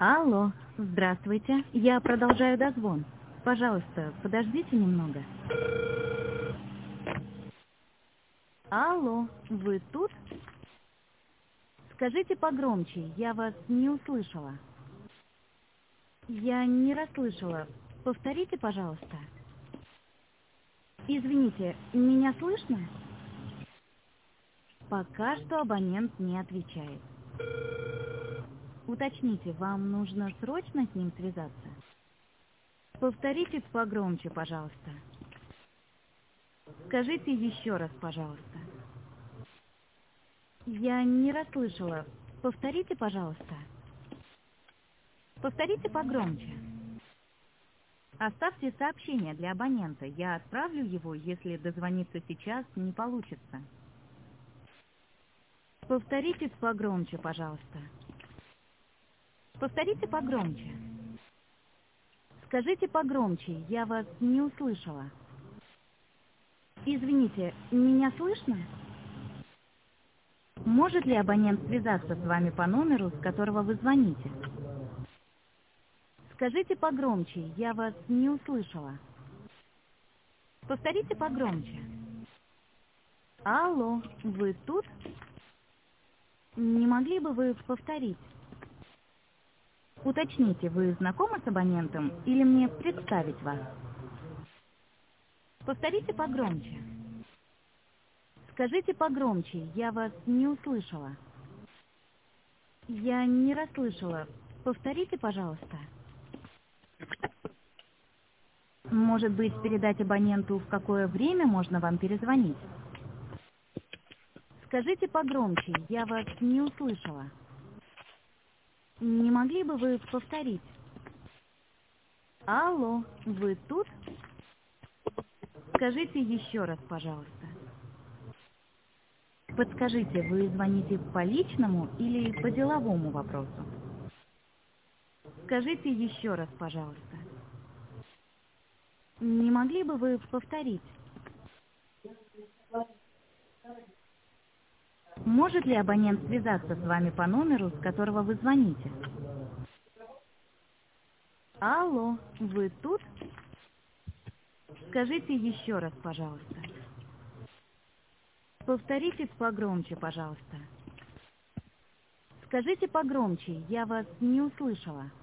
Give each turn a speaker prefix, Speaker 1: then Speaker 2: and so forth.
Speaker 1: Алло, здравствуйте. Я продолжаю дозвон. Пожалуйста, подождите немного. Алло, вы тут? Скажите погромче, я вас не услышала. Я не расслышала. Повторите, пожалуйста. Извините, меня слышно? Пока что абонент не отвечает. Уточните, вам нужно срочно с ним связаться? Повторите погромче, пожалуйста. Скажите еще раз, пожалуйста. Я не расслышала. Повторите, пожалуйста. Повторите погромче. Оставьте сообщение для абонента. Я отправлю его, если дозвониться сейчас не получится. Повторите погромче, пожалуйста. Повторите погромче. Скажите погромче, я вас не услышала. Извините, меня слышно? Может ли абонент связаться с вами по номеру, с которого вы звоните? Скажите погромче, я вас не услышала. Повторите погромче. Алло, вы тут? Не могли бы вы повторить? Уточните, вы знакомы с абонентом или мне представить вас? Повторите погромче. Скажите погромче, я вас не услышала. Я не расслышала. Повторите, пожалуйста. Может быть, передать абоненту, в какое время можно вам перезвонить? Скажите погромче, я вас не услышала. Не могли бы вы повторить? Алло, вы тут? Скажите еще раз, пожалуйста. Подскажите, вы звоните по личному или по деловому вопросу? Скажите еще раз, пожалуйста. Не могли бы вы повторить? Может ли абонент связаться с вами по номеру, с которого вы звоните? Алло, вы тут? Скажите еще раз, пожалуйста. Повторите погромче, пожалуйста. Скажите погромче, я вас не услышала.